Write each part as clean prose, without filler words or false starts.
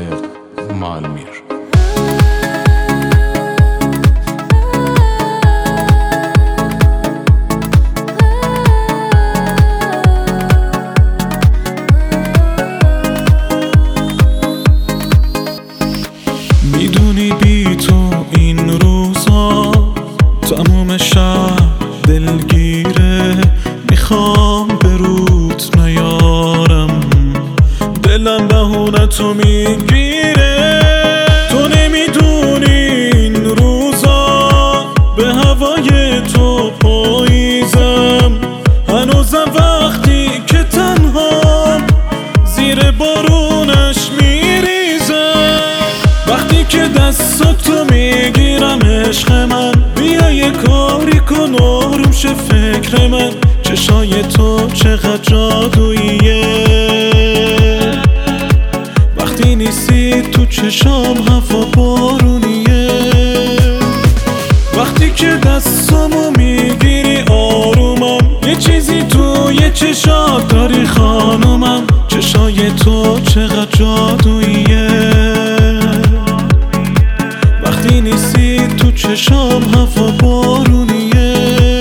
مالمیر. میدونی بی تو این روزا تموم شب دلگیره، میخوام به روت نیارم، دلم بهونتو میگیره. تو نمیدونی این روزا به هوای تو پاییزم، هنوزم وقتی که تنهام زیر بارونش میریزم. وقتی که دستاتو میگیرم عشق من، بیا یه کاری کن آروم شه فکر من. چشای تو چقدر جادوییه، وقتی نیستی تو چشام هوا بارونیه. وقتی که دستامو میگیری آرومم، یه چیزی تو یه چشات داری خانومم. چشای تو چقدر جادوییه، وقتی نیستی تو چشام هوا بارونیه.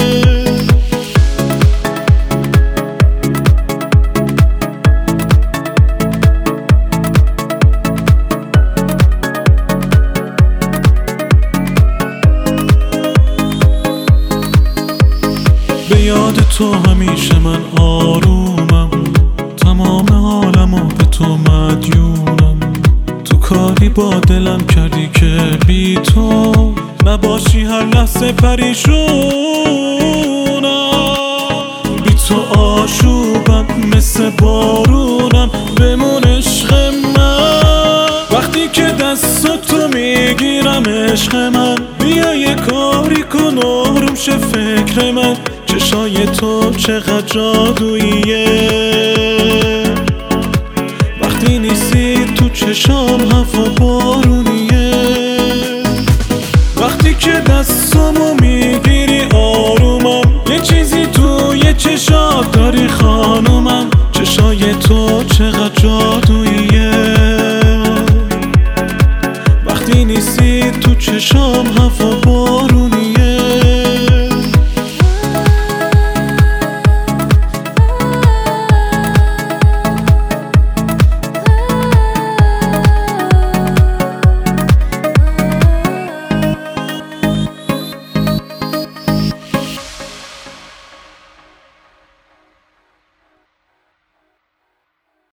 به یاد تو همیشه من آرومم، تمام حالمو به تو مدیونم. تو کاری با دلم کردی که بی تو نباشی هر لحظه پریشونم. بی تو آشوبم مثل بارونم، بمون عشق من. وقتی که دستاتو میگیرم عشق من، بیا یه کاری کن آروم شه فکر من. چشای تو چقدر جادوییه، وقتی نیستی تو چشام هوا بارونیه. وقتی که دستامو میگیری آرومم، یه چیزی تو یه چشات داری خانومم. چشای تو چقدر جادوییه.